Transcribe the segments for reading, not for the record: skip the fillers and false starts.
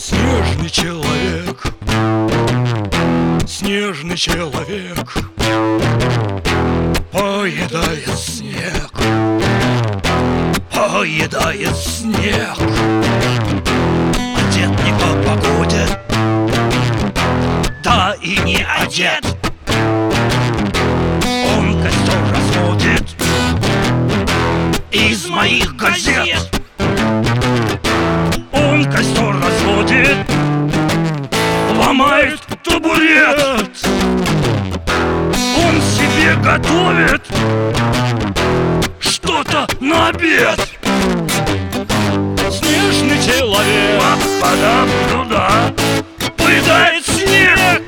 Снежный человек, снежный человек поедает снег, поедает снег. Одет не по погоде, да и не одет. Он костер разводит из моих газет. Он костер разводит, ломает табурет. Он себе готовит что-то на обед. Снежный человек подам туда поедает снег.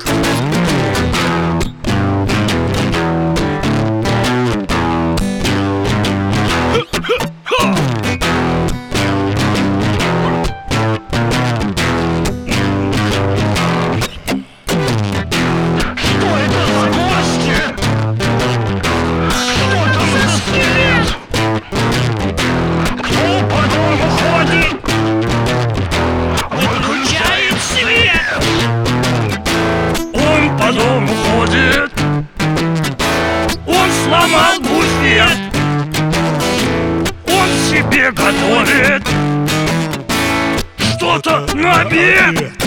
По дому ходит, он сломал буфет. Он себе готовит что-то на обед.